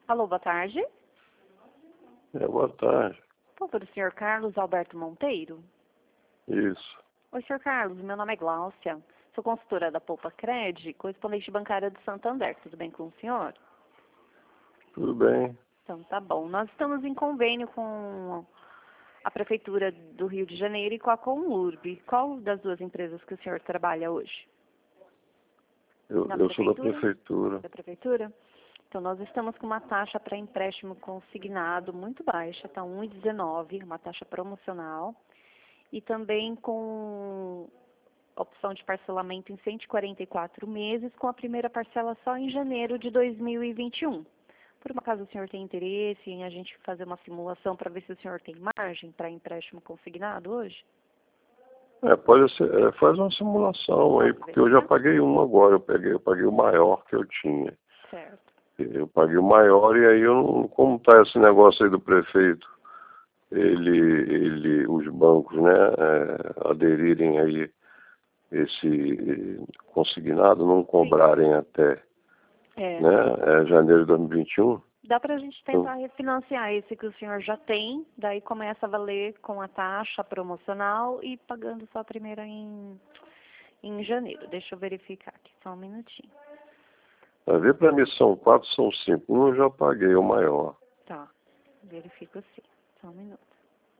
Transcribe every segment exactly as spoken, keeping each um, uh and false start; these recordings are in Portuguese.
Alô, boa tarde. É, boa tarde. Por favor, o senhor Carlos Alberto Monteiro? Isso. Oi, senhor Carlos, meu nome é Gláucia. Sou consultora da Poupa Cred, correspondente bancária do Santander. Tudo bem com o senhor? Tudo bem. Então, tá bom. Nós estamos em convênio com a Prefeitura do Rio de Janeiro e com a Conlurb. Qual das duas empresas que o senhor trabalha hoje? Eu, Na eu sou da Prefeitura? prefeitura. Da Prefeitura? Então, nós estamos com uma taxa para empréstimo consignado muito baixa, está um vírgula dezenove, uma taxa promocional. E também com opção de parcelamento em cento e quarenta e quatro meses, com a primeira parcela só em janeiro de dois mil e vinte e um. Por um acaso o senhor tem interesse em a gente fazer uma simulação para ver se o senhor tem margem para empréstimo consignado hoje? É, pode ser, é, faz uma simulação aí, porque eu já paguei um agora, eu peguei, eu paguei o maior que eu tinha. Certo. Eu paguei o maior e aí eu não, como está esse negócio aí do prefeito, ele, ele, os bancos, né, é, aderirem aí esse consignado, não cobrarem até É. né, é, janeiro de dois mil e vinte e um. Dá para a gente tentar refinanciar esse que o senhor já tem, daí começa a valer com a taxa promocional e pagando só a primeira em, em janeiro. Deixa eu verificar aqui, só um minutinho. Vai ver para mim são quatro, são cinco. Um eu já paguei, o maior. Tá, verifico sim. Só um minuto.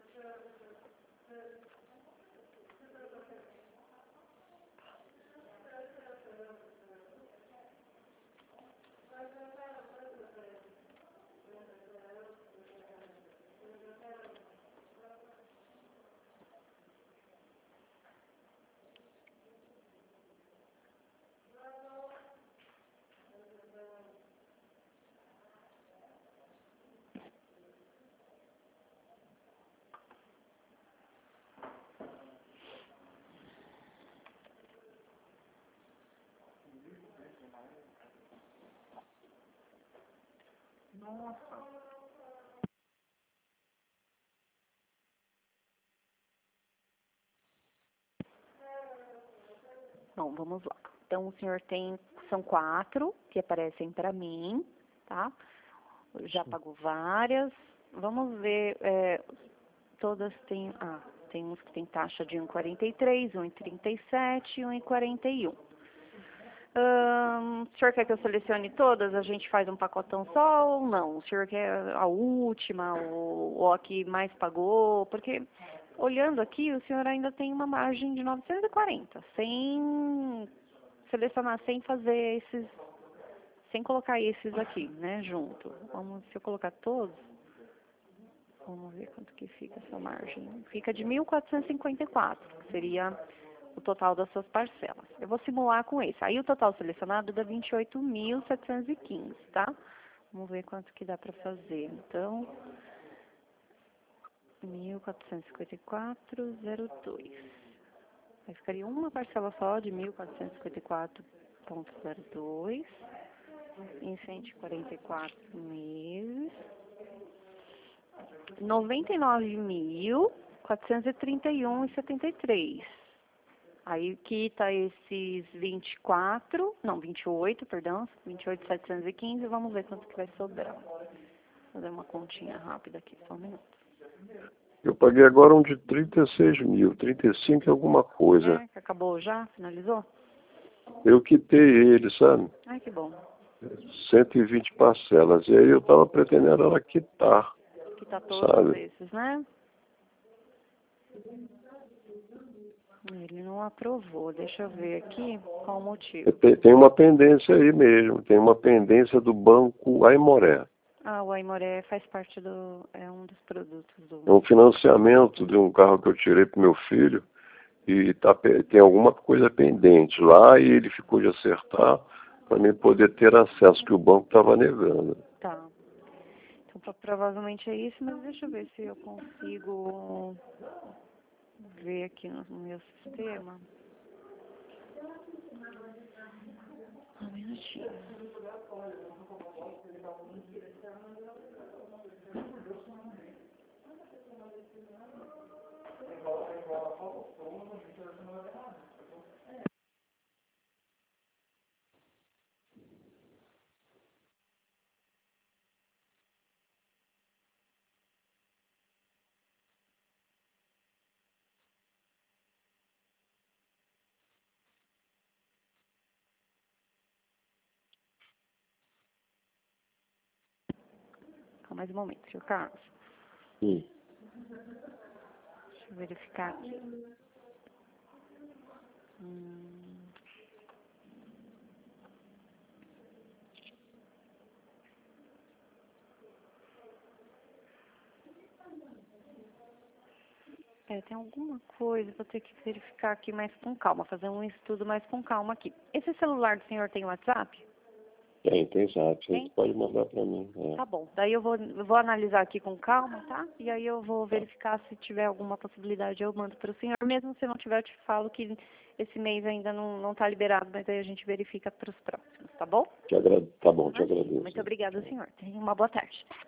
Nossa. Bom, vamos lá. Então, o senhor tem, são quatro que aparecem para mim, tá? Já pagou várias. Vamos ver, é, todas têm, ah, tem uns que tem taxa de um vírgula quarenta e três, um vírgula trinta e sete e um vírgula quarenta e um. Hum, o senhor quer que eu selecione todas? A gente faz um pacotão só ou não? O senhor quer a última ou, ou a que mais pagou? Porque, olhando aqui, o senhor ainda tem uma margem de novecentos e quarenta, sem selecionar, sem fazer esses, sem colocar esses aqui, né, junto. Vamos, se eu colocar todos, vamos ver quanto que fica essa margem. Fica de mil quatrocentos e cinquenta e quatro, que seria o total das suas parcelas. Eu vou simular com esse. Aí o total selecionado dá vinte e oito mil setecentos e quinze, tá? Vamos ver quanto que dá para fazer. Então, mil quatrocentos e cinquenta e quatro vírgula zero dois. Aí ficaria uma parcela só de mil quatrocentos e cinquenta e quatro vírgula zero dois em cento e quarenta e quatro meses. noventa e nove mil quatrocentos e trinta e um vírgula setenta e três. Aí quita esses vinte e quatro, não, vinte e oito, perdão, vinte e oito mil setecentos e quinze, vamos ver quanto que vai sobrar. Vou fazer uma continha rápida aqui, só um minuto. Eu paguei agora um de trinta e seis mil, trinta e cinco e alguma coisa. É, que acabou já? Finalizou? Eu quitei ele, sabe? Ai, que bom. cento e vinte parcelas. E aí eu estava pretendendo ela quitar. Quitar todos sabe? esses, né? Ele não aprovou. Deixa eu ver aqui qual o motivo. Tem, tem uma pendência aí mesmo. Tem uma pendência do banco Aimoré. Ah, o Aimoré faz parte do... é um dos produtos do... É um financiamento de um carro que eu tirei para meu filho e tá, tem alguma coisa pendente lá e ele ficou de acertar para mim poder ter acesso, que o banco estava negando. Tá. Então, provavelmente é isso, mas deixa eu ver se eu consigo ver aqui no meu sistema. Um minutinho. mais um momento, senhor Carlos. Sim. Deixa eu verificar aqui. Hum. É, tem alguma coisa, vou ter que verificar aqui mais com calma, fazer um estudo mais com calma aqui. Esse celular do senhor tem WhatsApp? Tem, tem zap. Tem? Você pode mandar para mim. É. Tá bom. Daí eu vou, eu vou analisar aqui com calma, tá? E aí eu vou verificar se tiver alguma possibilidade, eu mando para o senhor. Mesmo se não tiver, eu te falo que esse mês ainda não não está liberado, mas aí a gente verifica para os próximos, tá bom? Te agra... Tá bom, te Imagina. agradeço. Muito obrigada, senhor. Tenha uma boa tarde.